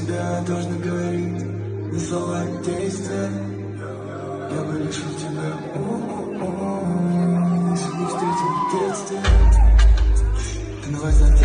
тебя должны говорить не слова, а действия. Я бы лишил тебя, если бы встретил в детстве. Ты на вокзале